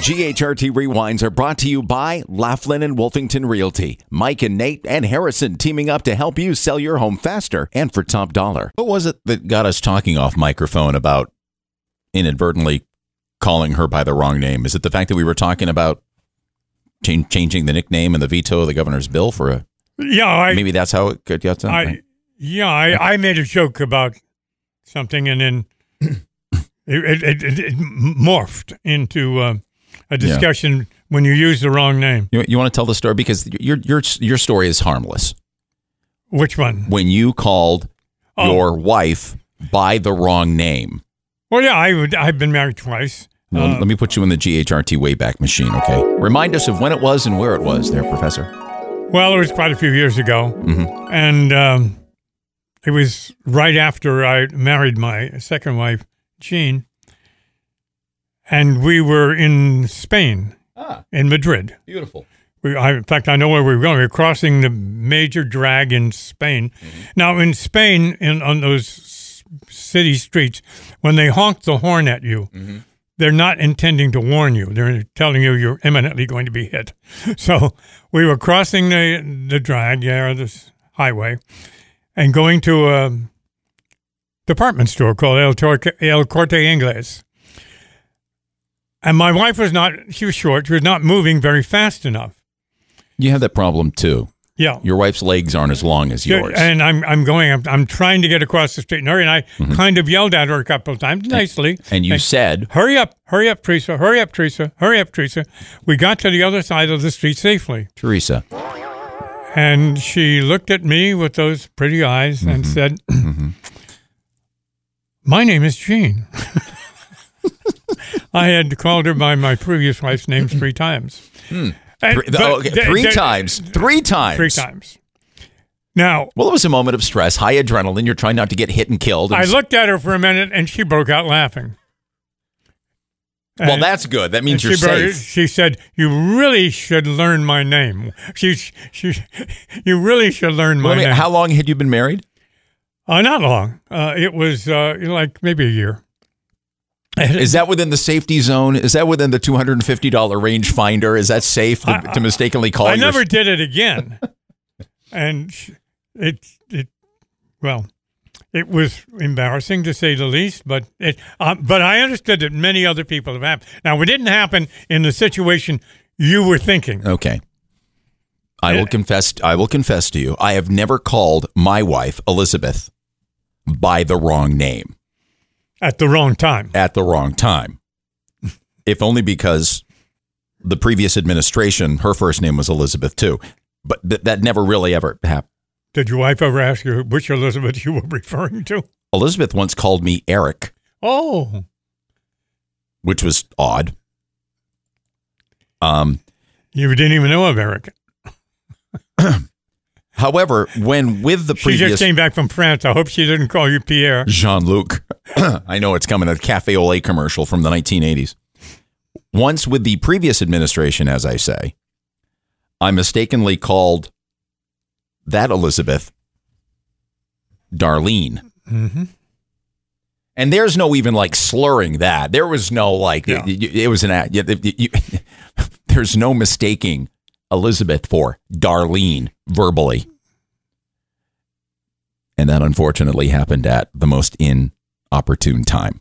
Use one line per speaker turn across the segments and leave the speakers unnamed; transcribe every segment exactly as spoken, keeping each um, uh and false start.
G H R T Rewinds are brought to you by Laughlin and Wolfington Realty. Mike and Nate and Harrison teaming up to help you sell your home faster and for top dollar.
What was it that got us talking off microphone about inadvertently calling her by the wrong name? Is it the fact that we were talking about ch- changing the nickname and the veto of the governor's bill for a...
Yeah, I,
maybe that's how it could get done.
I,
right?
Yeah, I, I made a joke about something, and then it, it, it, it morphed into uh, a discussion yeah. when you use the wrong name.
You, you want to tell the story? Because your your your story is harmless.
Which one?
When you called oh. your wife by the wrong name.
Well, yeah, I would, I've been married twice.
Well, uh, let me put you in the G H R T Wayback Machine, okay? Remind us of when it was and where it was there, Professor.
Well, it was quite a few years ago, mm-hmm. and um, it was right after I married my second wife, Jean, and we were in Spain, ah, in Madrid.
Beautiful.
We, I, in fact, I know where we were going. We were crossing the major drag in Spain. Mm-hmm. Now, in Spain, in on those city streets, when they honk the horn at you, mm-hmm. they're not intending to warn you. They're telling you you're imminently going to be hit. So we were crossing the the drag, yeah, this highway, and going to a department store called El, Torque, El Corte Inglés. And my wife was not, she was short, she was not moving very fast enough.
You have that problem too.
Yeah.
Your wife's legs aren't as long as yours.
And I'm I'm going, I'm, I'm trying to get across the street. And her and I mm-hmm. kind of yelled at her a couple of times, nicely.
And, and you and, said,
hurry up, hurry up, Teresa, hurry up, Teresa, hurry up, Teresa. We got to the other side of the street safely.
Teresa.
And she looked at me with those pretty eyes mm-hmm. and said, mm-hmm. my name is Jean. I had called her by my previous wife's name three times.
Hmm. And, three, but, okay, three th- times. Three times.
Three times. Now,
well, it was a moment of stress, high adrenaline. You're trying not to get hit and killed. And
I looked at her for a minute, and she broke out laughing.
And, well, that's good. That means you're
she broke,
safe.
She said, "You really should learn my name." She, she, you really should learn my well, I mean,
name. How long had you been married?
Uh, not long. Uh, it was uh, like maybe a year.
Is that within the safety zone? Is that within the two hundred fifty dollars range finder? Is that safe to, I, to mistakenly call?
I
your...
never did it again. And it, it, well, it was embarrassing to say the least, but it, uh, but I understood that many other people have happened. Now, it didn't happen in the situation you were thinking.
Okay. I will confess, I will confess to you, I have never called my wife, Elizabeth, by the wrong name.
At the wrong time.
At the wrong time. If only because the previous administration, her first name was Elizabeth too. But th- that never really ever happened.
Did your wife ever ask you which Elizabeth you were referring to?
Elizabeth once called me Eric.
Oh.
Which was odd. Um,
You didn't even know of Eric.
However, when with the previous...
She just came back from France. I hope she didn't call you Pierre.
Jean-Luc. I know it's coming, a Cafe au lait commercial from the nineteen eighties. Once with the previous administration, as I say, I mistakenly called that Elizabeth Darlene.
Mm-hmm.
And there's no even like slurring that. There was no like, yeah. it, it was an... You, you, there's no mistaking Elizabeth for Darlene verbally. And that unfortunately happened at the most inopportune time.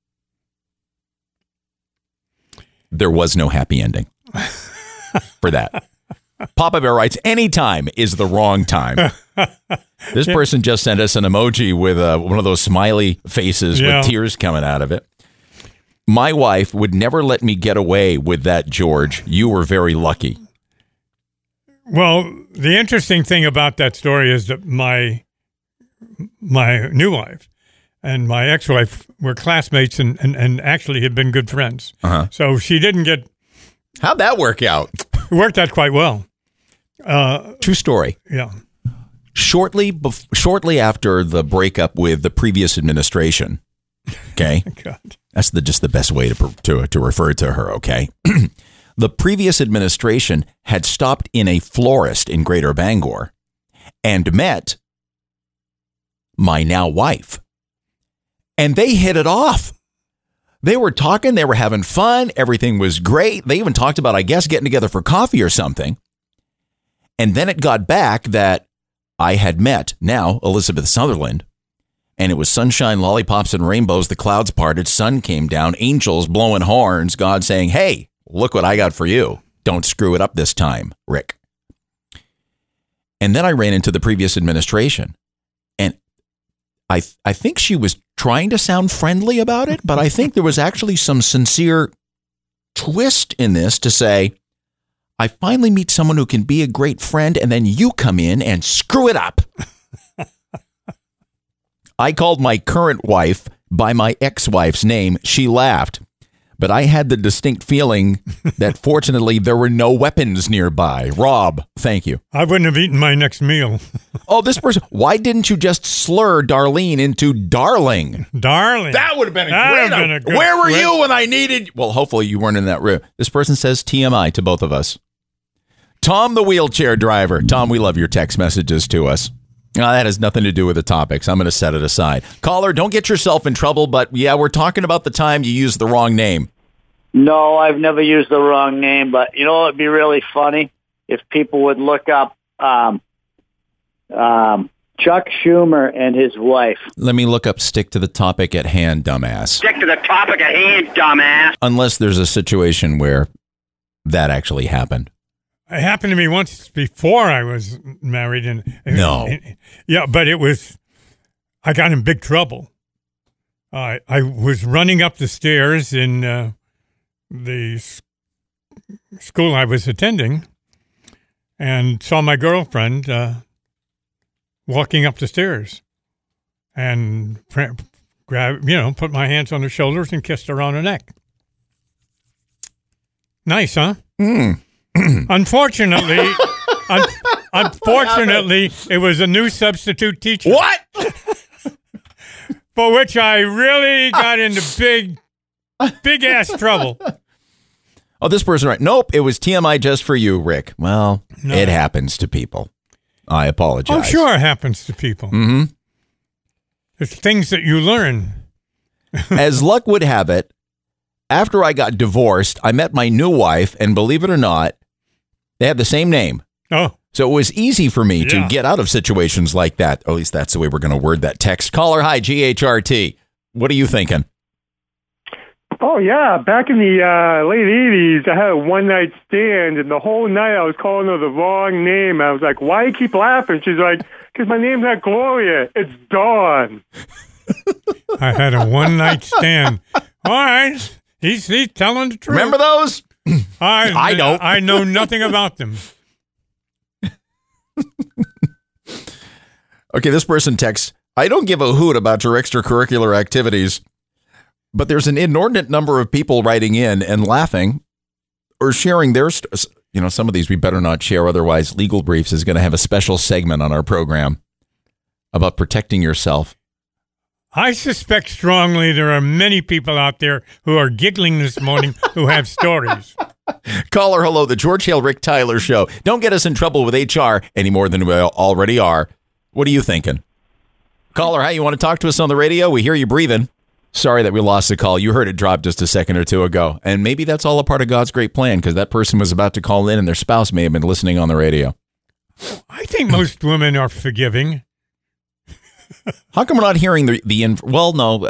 There was no happy ending for that. Papa Bear writes, any time is the wrong time. This person just sent us an emoji with uh, one of those smiley faces yeah. with tears coming out of it. My wife would never let me get away with that, George. You were very lucky.
Well, the interesting thing about that story is that my my new wife and my ex-wife were classmates and, and, and actually had been good friends.
Uh-huh.
So she didn't get...
How'd that work out?
It worked out quite well. Uh,
True story.
Yeah.
Shortly, bef- shortly after the breakup with the previous administration, okay?
God.
That's the just the best way to to, to refer to her, okay? The previous administration had stopped in a florist in Greater Bangor and met my now wife. And they hit it off. They were talking. They were having fun. Everything was great. They even talked about, I guess, getting together for coffee or something. And then it got back that I had met now Elizabeth Sutherland, and it was sunshine, lollipops, and rainbows. The clouds parted. Sun came down. Angels blowing horns. God saying, hey, look what I got for you. Don't screw it up this time, Rick. And then I ran into the previous administration. And I th- I think she was trying to sound friendly about it, but I think there was actually some sincere twist in this to say, I finally meet someone who can be a great friend, and then you come in and screw it up. I called my current wife by my ex-wife's name. She laughed, but I had the distinct feeling that fortunately there were no weapons nearby. Rob, thank you.
I wouldn't have eaten my next meal.
Oh, this person, why didn't you just slur Darlene into darling?
Darling.
That would have been a
That
great.
been a good
Where were
switch.
you when I needed? Well, hopefully you weren't in that room. This person says T M I to both of us. Tom, the wheelchair driver. Tom, we love your text messages to us. Uh, that has nothing to do with the topics. I'm going to set it aside. Caller, don't get yourself in trouble, but yeah, we're talking about the time you used the wrong name.
No, I've never used the wrong name, but you know what would be really funny? If people would look up um, um, Chuck Schumer and his wife.
Let me look up stick to the topic at hand, dumbass.
Stick to the topic at hand, dumbass.
Unless there's a situation where that actually happened.
It happened to me once before I was married. And
No.
Yeah, but it was, I got in big trouble. Uh, I was running up the stairs in uh, the s- school I was attending and saw my girlfriend uh, walking up the stairs and pre- grab, you know, put my hands on her shoulders and kissed her on her neck. Nice, huh?
Mm.
Unfortunately, un- unfortunately, it was a new substitute teacher.
What?
For which I really got into big, big ass trouble.
Oh, this person, right? Nope, it was T M I just for you, Rick. Well,
No.
it happens to people. I apologize.
Oh, sure, it happens to people.
Mm-hmm.
It's things that you learn.
As luck would have it, after I got divorced, I met my new wife, and believe it or not, they had the same name.
Oh,
So it was easy for me to
Yeah.
get out of situations like that. At least that's the way we're going to word that text. Caller, hi, G H R T. What are you thinking?
Oh, yeah. Back in the uh, late eighties, I had a one-night stand, and the whole night I was calling her the wrong name. I was like, why do you keep laughing? She's like, because my name's not Gloria. It's Dawn.
I had a one night stand. All right, he's he's telling the truth.
Remember those?
I
I don't.
I know nothing about them.
Okay, this person texts, I don't give a hoot about your extracurricular activities, but there's an inordinate number of people writing in and laughing or sharing their, st- you know, some of these we better not share. Otherwise, Legal Briefs is going to have a special segment on our program about protecting yourself.
I suspect strongly there are many people out there who are giggling this morning who have stories.
Caller, hello, the George Hale Rick Tyler Show. Don't get us in trouble with H R any more than we already are. What are you thinking? Caller, hi, you want to talk to us on the radio? We hear you breathing. Sorry that we lost the call. You heard it drop just a second or two ago. And maybe that's all a part of God's great plan because that person was about to call in and their spouse may have been listening on the radio.
I think most women are forgiving.
How come we're not hearing the, the inf- well, no.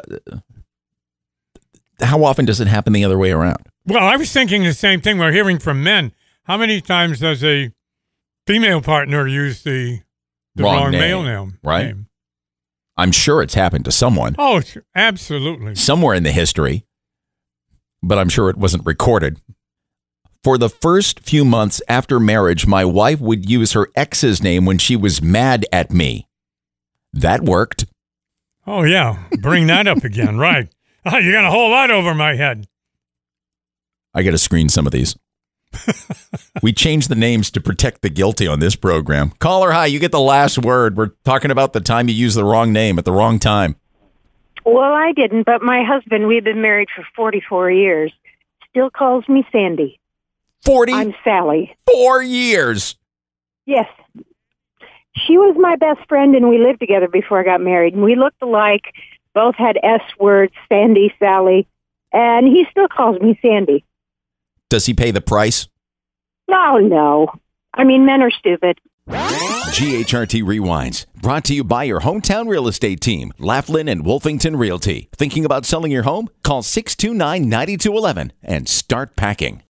How often does it happen the other way around?
Well, I was thinking the same thing. We're hearing from men. How many times does a female partner use the, the
Wrong
wrong,
name,
male name?
right?
name?
I'm sure it's happened to someone
Oh, it's- absolutely.
somewhere in the history, but I'm sure it wasn't recorded. For the first few months after marriage, my wife would use her ex's name when she was mad at me. That worked.
Oh, yeah. Bring that up again. Right. Oh, you got a whole lot over my head.
I got to screen some of these. We changed the names to protect the guilty on this program. Caller, hi, you get the last word. We're talking about the time you used the wrong name at the wrong time.
Well, I didn't, but my husband, we've been married for forty-four years, still calls me Sandy. I'm Sally.
forty-four years.
Yes. She was my best friend, and we lived together before I got married. And we looked alike, both had S words, Sandy, Sally. and he still calls me Sandy.
Does he pay the price?
No, no. I mean, men are stupid.
G H R T Rewinds, brought to you by your hometown real estate team, Laughlin and Wolfington Realty. Thinking about selling your home? Call six two nine, nine two one one and start packing.